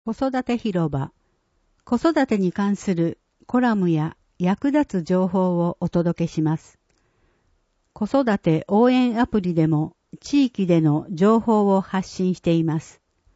子育て広場。子育てに関するコラムや役立つ情報をお届けします。子育て応援アプリでも地域での情報を発信しています。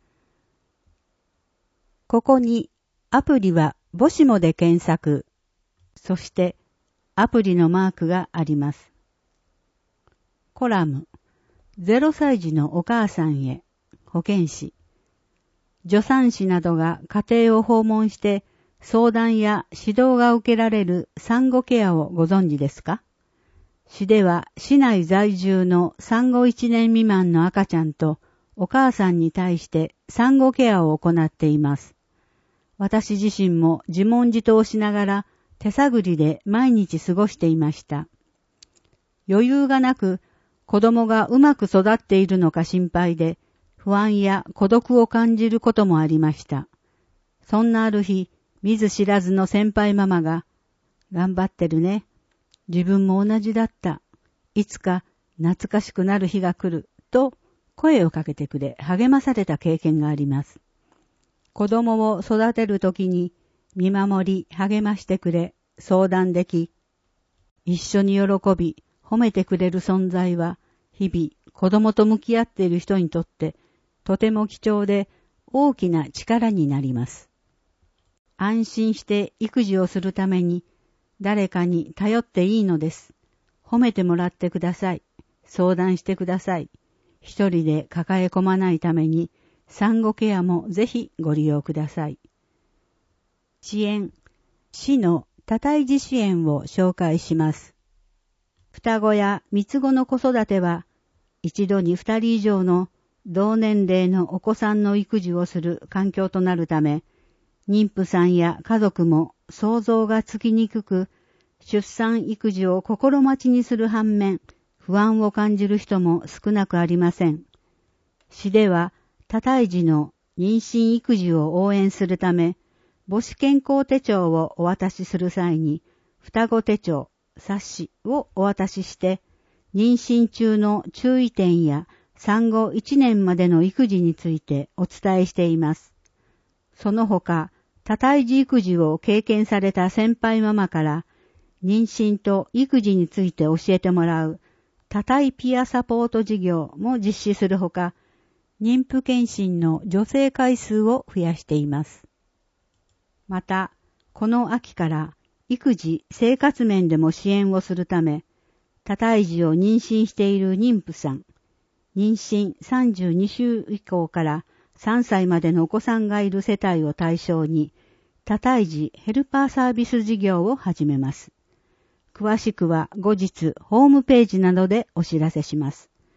ここにアプリは母子もで検索、そしてアプリのマークがあります。コラム、0歳児のお母さんへ、保健師。助産師などが家庭を訪問して相談や指導が受けられる産後ケアをご存知ですか？市では市内在住の産後1年未満の赤ちゃんとお母さんに対して産後ケアを行っています。私自身も自問自答しながら手探りで毎日過ごしていました。余裕がなく子供がうまく育っているのか心配で不安や孤独を感じることもありました。そんなある日、見ず知らずの先輩ママが、頑張ってるね。自分も同じだった。いつか懐かしくなる日が来る。と声をかけてくれ励まされた経験があります。子供を育てるときに見守り励ましてくれ相談でき、一緒に喜び褒めてくれる存在は日々子供と向き合っている人にとってとても貴重で大きな力になります。安心して育児をするために誰かに頼っていいのです。褒めてもらってください。相談してください。一人で抱え込まないために産後ケアもぜひご利用ください。支援、市の多胎児支援を紹介します。双子や三つ子の子育ては一度に2人以上の同年齢のお子さんの育児をする環境となるため、妊婦さんや家族も想像がつきにくく、出産育児を心待ちにする反面、不安を感じる人も少なくありません。市では多胎児の妊娠育児を応援するため、母子健康手帳をお渡しする際に、双子手帳、冊子をお渡しして、妊娠中の注意点や産後1年までの育児についてお伝えしています。その他、多胎児育児を経験された先輩ママから、妊娠と育児について教えてもらう多胎ピアサポート事業も実施するほか、妊婦検診の助成回数を増やしています。また、この秋から育児・生活面でも支援をするため、多胎児を妊娠している妊婦さん、妊娠32週以降から3歳までのお子さんがいる世帯を対象に、多胎児ヘルパーサービス事業を始めます。詳しくは後日ホームページなどでお知らせします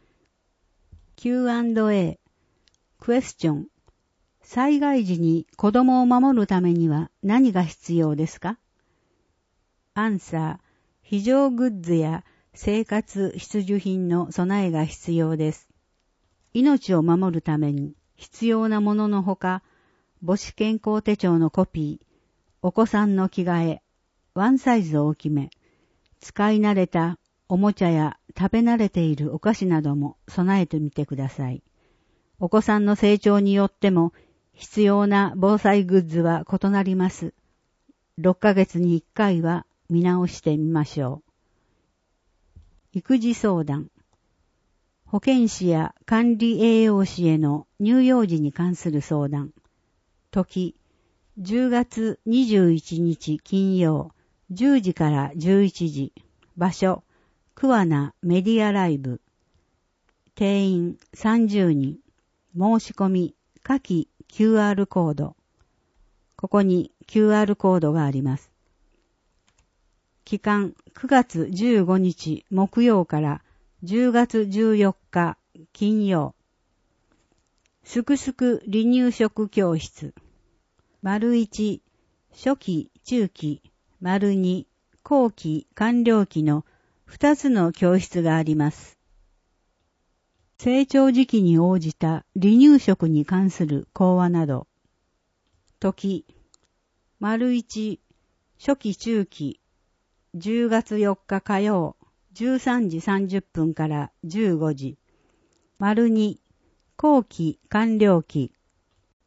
。Q&A、クエスチョン。災害時に子供を守るためには何が必要ですか？アンサー、非常グッズや生活必需品の備えが必要です。命を守るために必要なもののほか、母子健康手帳のコピー、お子さんの着替え、ワンサイズ大きめ、使い慣れたおもちゃや食べ慣れているお菓子なども備えてみてください。お子さんの成長によっても必要な防災グッズは異なります。6ヶ月に1回は見直してみましょう。育児相談。保健師や管理栄養士への乳幼児に関する相談。時、10月21日金曜、10時から11時。場所、桑名メディアライブ。定員30人。申し込み、下記 QR コード。ここに QR コードがあります。期間9月15日木曜から10月14日金曜。すくすく離乳食教室。1、初期、中期、2、後期、完了期の2つの教室があります。成長時期に応じた離乳食に関する講話など。時、1、初期中期、10月4日火曜、13時30分から15時。2、後期完了期、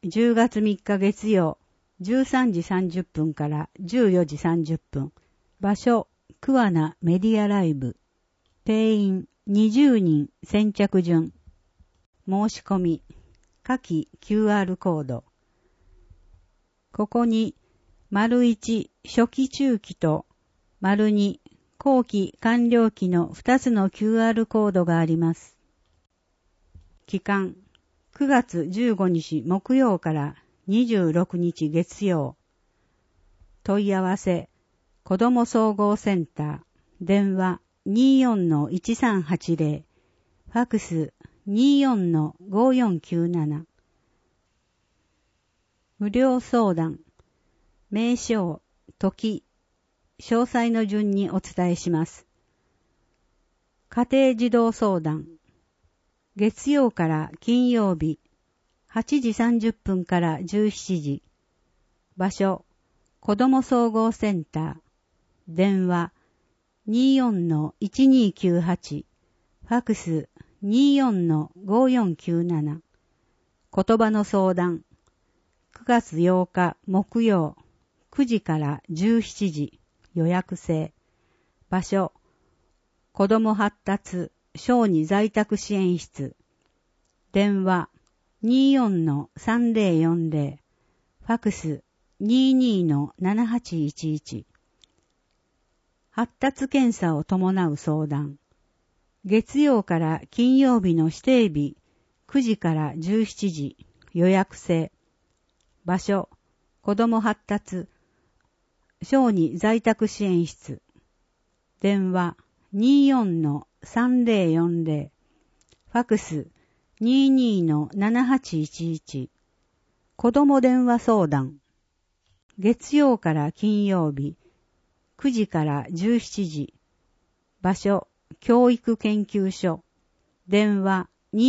10月3日月曜13時30分から14時30分。場所、桑名メディアライブ。定員20人先着順。申し込み、下記 QR コード。ここに、1初期中期と2後期完了期の2つの QR コードがあります。期間、9月15日木曜から26日月曜。問い合わせ、子ども総合センター、電話 24-1380、ファクス 24-5497。無料相談、名称、時、詳細の順にお伝えします。家庭児童相談、月曜から金曜日、8時30分から17時。場所、子ども総合センター。電話、24-1298。ファクス、24-5497。言葉の相談。9月8日木曜、9時から17時。予約制。場所、子ども発達小児在宅支援室。電話、24-3040。ファクス、22-7811。発達検査を伴う相談。月曜から金曜日の指定日、9時から17時。予約制。場所、子ども発達小児在宅支援室。電話 24-3040。ファクス 22-7811。子ども電話相談。月曜から金曜日、9時から17時。場所、教育研究所。電話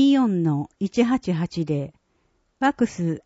24-1880。ファクス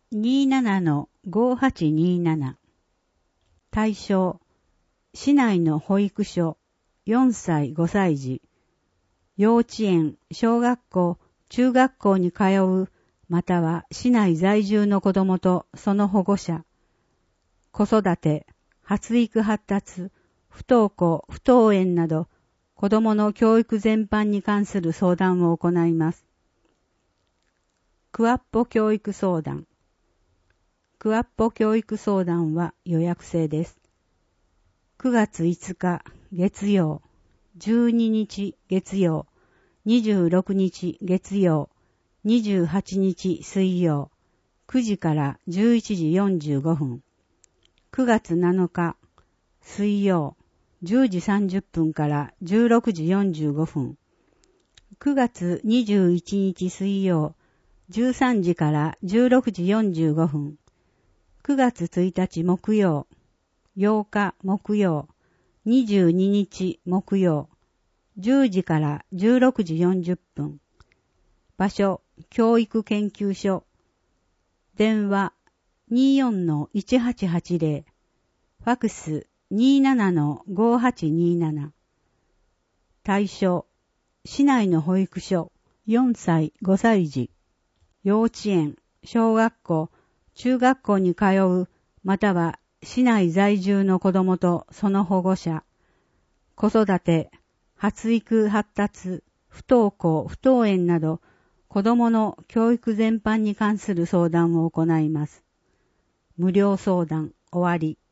27-5827。対象、市内の保育所、4歳5歳児、幼稚園、小学校、中学校に通う、または市内在住の子どもとその保護者、子育て、発育発達、不登校、不登園など、子どもの教育全般に関する相談を行います。クワッポ教育相談。クワッポ教育相談は予約制です。9月5日月曜、12日月曜、26日月曜、28日水曜、9時から11時45分。9月7日水曜、10時30分から16時45分。9月21日水曜、13時から16時45分。9月1日木曜、8日木曜、22日木曜、10時から16時40分。場所、教育研究所。電話 24-1880。ファクス 27-5827。対象、市内の保育所、4歳5歳児、幼稚園、小学校、中学校に通う、または市内在住の子どもとその保護者、子育て、発育発達、不登校、不登園など、子どもの教育全般に関する相談を行います。無料相談終わり。